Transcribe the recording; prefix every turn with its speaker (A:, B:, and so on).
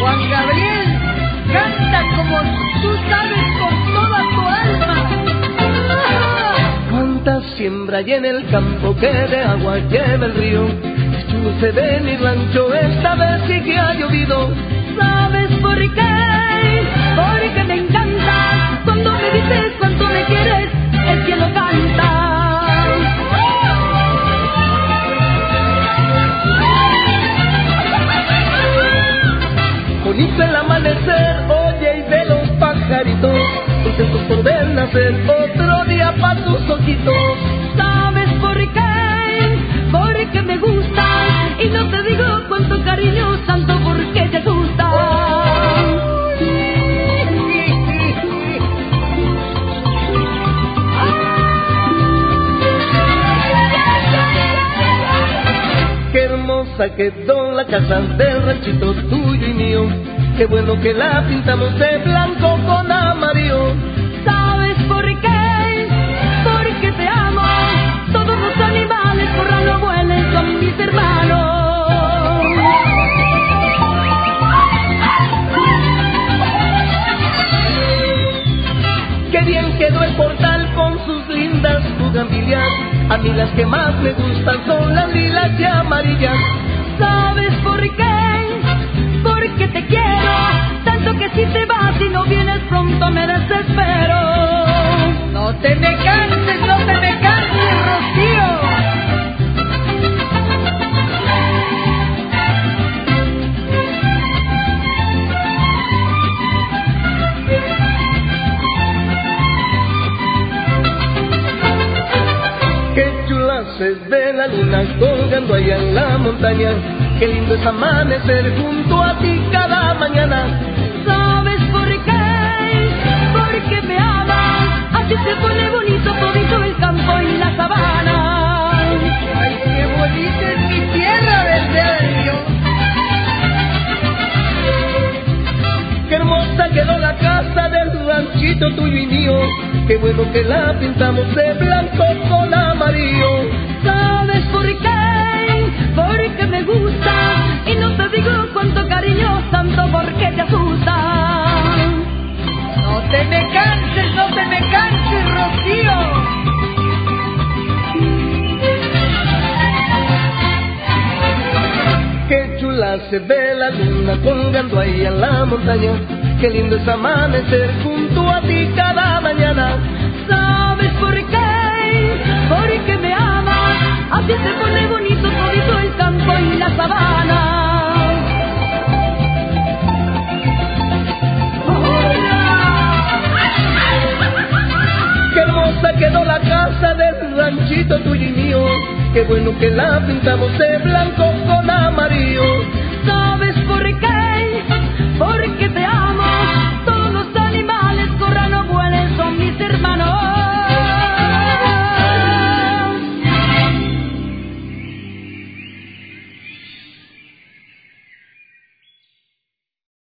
A: Juan Gabriel, canta como tú sabes con toda tu alma.
B: Cuánta siembra hay en el campo que de agua lleva el río. Escuce de mi rancho, esta vez sí que ha llovido.
A: ¿Sabes por qué? Porque me encanta. Cuando me dices cuánto me quieres, el cielo canta.
B: Bonito el amanecer, oye, y de los pajaritos, contentos por ver nacer otro día pa' tus ojitos.
A: ¿Sabes por qué? Porque me gusta, y no te digo cuánto cariño, tanto porque te gusta.
B: Qué hermosa quedó la casa del ranchito tuyo y mío. Qué bueno que la pintamos de blanco con amarillo.
A: ¿Sabes por qué? Porque te amo. Todos los animales corran o vuelen, son mis hermanos.
B: Qué bien quedó el portal con sus lindas bugambilias. A mí las que más me gustan son las lilas y amarillas.
A: ¿Sabes por qué? Porque te quiero, tanto que si te vas y no vienes pronto me desespero. No te me canses, no te me canses, Rocío.
B: Qué chula se ve la luna colgando allá en la montaña. Qué lindo es amanecer junto a ti cada mañana.
A: ¿Sabes por qué? Porque me amas. Así se pone bonito todito el campo y la sabana.
C: Ay, qué bonita es mi tierra, ¿verdad, Dios?
B: Qué hermosa quedó la casa del ranchito tuyo y mío. Qué bueno que la pintamos de blanco con amarillo.
A: ¿Sabes por qué? Porque me gusta, y no te digo cuánto cariño, tanto porque te asusta.
C: No te me canses, no te me canses, Rocío.
B: Qué chula se ve la luna colgando ahí en la montaña. Qué lindo es amanecer junto a ti cada mañana.
A: ¿Sabes por qué? Porque me amas. Así se pone bonito todito el campo y la sabana.
B: Qué hermosa quedó la casa del ranchito tuyo y mío. Qué bueno que la pintamos de blanco con amarillo.
A: ¿Sabes por qué?